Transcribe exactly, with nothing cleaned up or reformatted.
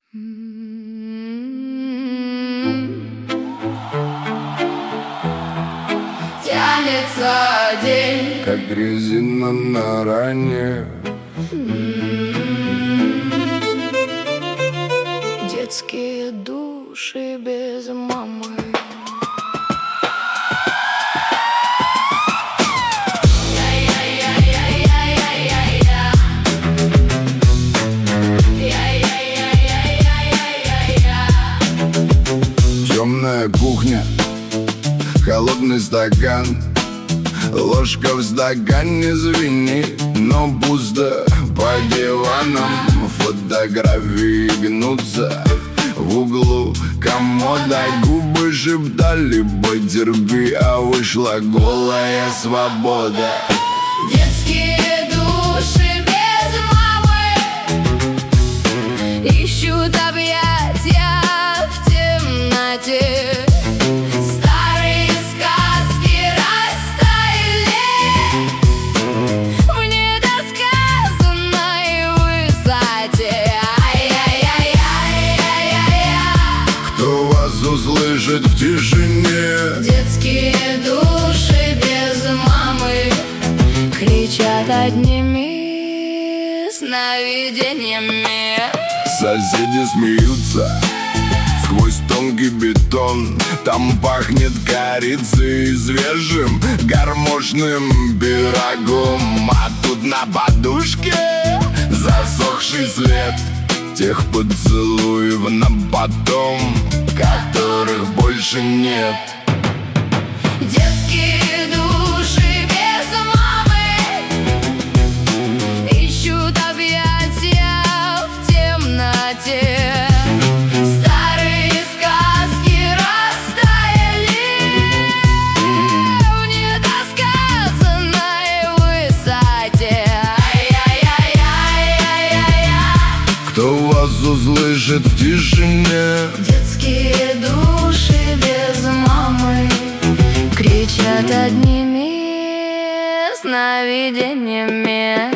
Тянется день, как резина на ране. детские души без мамы. Темная кухня, холодный стакан, ложка в стакане звенит, но пусто по диванам. Фотографии гнутся в углу комода, губы шептали потерпи, а вышла голая свобода. Детские души без мамы ищут объятия в темноте. Старые сказки растаяли в недосказанной высоте. Ай-яй-яй-яй-яй-яй. Кто вас услышит в тишине? Детские души без мамы кричат одними сновидениями. Соседи смеются сквозь тонкий бетон. Там пахнет корицей и свежим гармошным пирогом. А тут на подушке засохший след тех поцелуев на потом, которых больше нет. Детские души без мамы ищут объятия в темноте. Старые сказки растаяли в недосказанной высоте. Ай-яй-яй-яй-яй-яй. Кто вас услышит в тишине? Детские души без мамы кричат одними сновидениями.